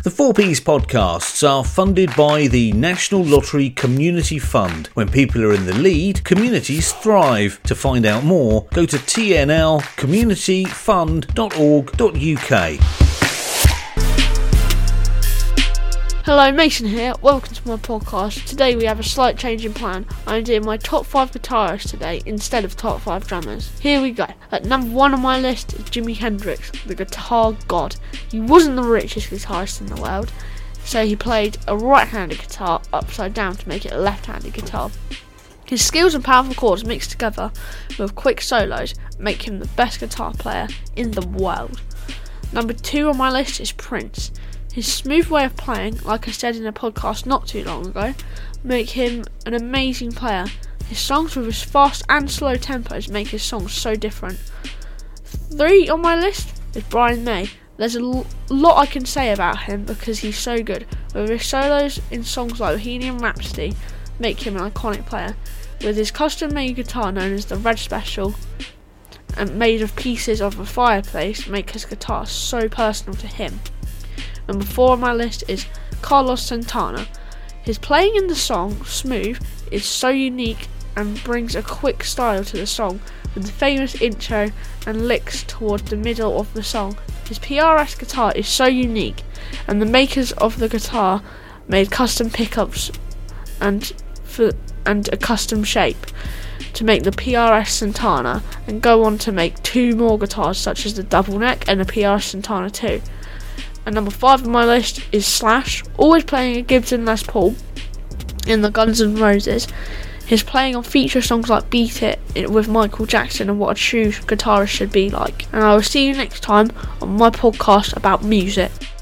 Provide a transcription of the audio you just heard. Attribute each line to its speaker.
Speaker 1: The 4Ps podcasts are funded by the National Lottery Community Fund. When people are in the lead, communities thrive. To find out more, go to tnlcommunityfund.org.uk.
Speaker 2: Hello, Mason here. Welcome to my podcast. Today we have a slight change in plan. I'm doing my top 5 guitarists today instead of top 5 drummers. Here we go. At number 1 on my list is Jimi Hendrix, the guitar god. He wasn't the richest guitarist in the world, so he played a right-handed guitar upside down to make it a left-handed guitar. His skills and powerful chords mixed together with quick solos make him the best guitar player in the world. Number 2 on my list is Prince. His smooth way of playing, like I said in a podcast not too long ago, make him an amazing player. His songs with his fast and slow tempos make his songs so different. 3 on my list is Brian May. There's a lot I can say about him because he's so good. With his solos in songs like Bohemian Rhapsody make him an iconic player. With his custom-made guitar known as the Red Special and made of pieces of a fireplace make his guitar so personal to him. Number 4 on my list is Carlos Santana. His playing in the song Smooth is so unique and brings a quick style to the song with the famous intro and licks towards the middle of the song. His PRS guitar is so unique and the makers of the guitar made custom pickups and a custom shape to make the PRS Santana and go on to make 2 more guitars such as the double neck and the PRS Santana 2. And number 5 on my list is Slash, always playing a Gibson Les Paul in the Guns N' Roses. His playing on feature songs like Beat It with Michael Jackson and what a true guitarist should be like. And I will see you next time on my podcast about music.